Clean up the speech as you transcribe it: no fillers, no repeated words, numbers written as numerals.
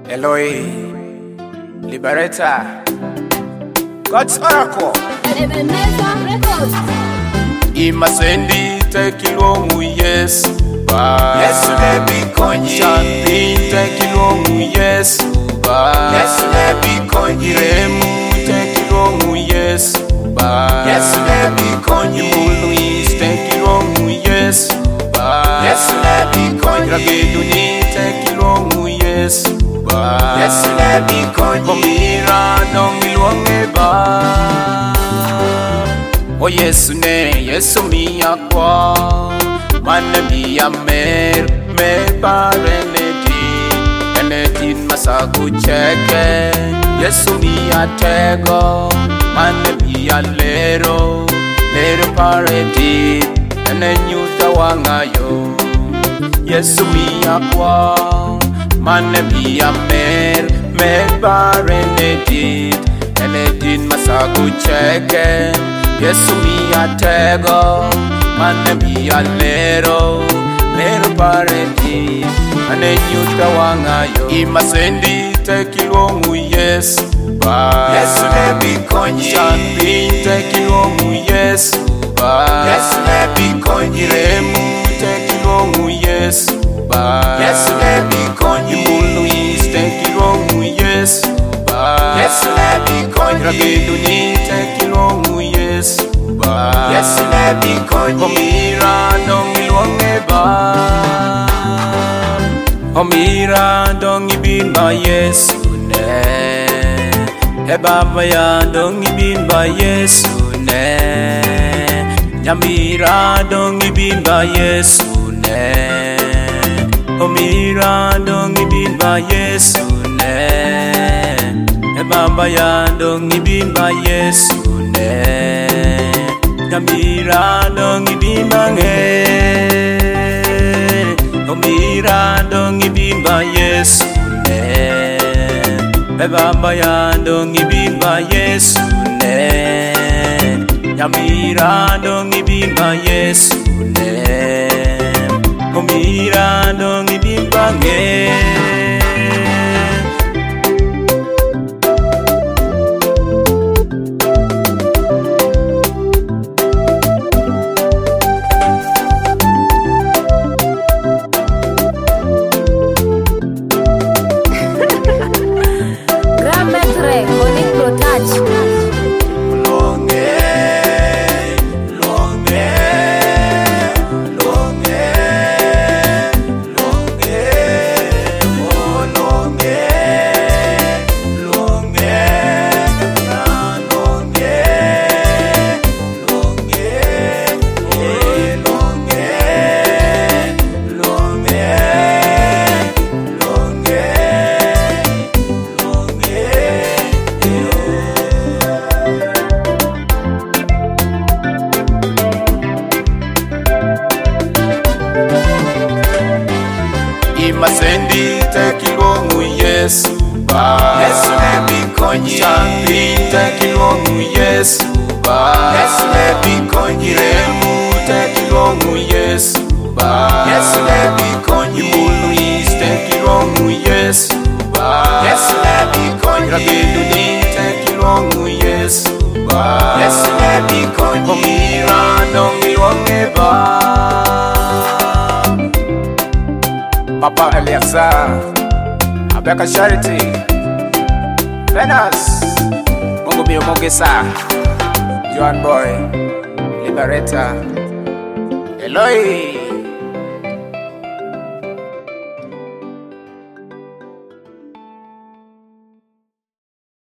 Eloi, Liberator, God's Oracle. Imasendi tekilongu Yesu ba Yesu nebi konyi Shanti tekilongu Yesu ba Yesu nebi konyi Remu tekilongu Yesu ba Yesu nebi konyi Muluis tekilongu Yesu ba Yesu nebi konyi Rageduni tekilongu Yesu ba Yesu nebi konyi Komira nongilonge ba O Yesu ne, Yesu miya kwa Mane miya me Enedin masagu cheke Yesu miya tego Mane miya lero paredit Ene nyuta wangayo Yesu miya kwa Mane miya me paredit Enedin masagu cheke Yesu miya tego, mane miya lero parenti, ane nyuta wangayo. Imasendi tekilongu Yesu ba Yesu nebi konyi Shanti tekilongu Yesu ba Yesu nebi konyi Remu tekilongu Yesu ba Yesu nebi konyi Muluis tekilongu Yesu ba Yesu nebi konyi Rageduni tekilongu Yesu ba Yesu nebi konyi Komira nongilonge ba Komira dongibin ba Yesu ne E baba ya dongibin ba Yesu ne Nyamira dongibin ba Yesu ne Komira dongibin ba Yesu ne E baba ya dongibin ba Yesu ne Nyamira dongibin ba nge Komira dongibin ba Yesu ne E baba ya dongibin ba Yesu ne Nyamira dongibin ba Yesu ne Komira dongibin ba nge Imasendi tekilongu Yesu ba Yesu nebi konyi Shanti tekilongu Yesu ba Yesu nebi konyi Remu tekilongu Yesu ba Yesu nebi konyi Muluis tekilongu Yesu ba Yesu nebi konyi Rageduni tekilongu Yesu ba Yesu nebi konyi Komira nongilonge ba Papa Eliasa, Abeka Charity, Venus, Mungu Mio Mogesa, Joan Boy, Liberator, Eloi.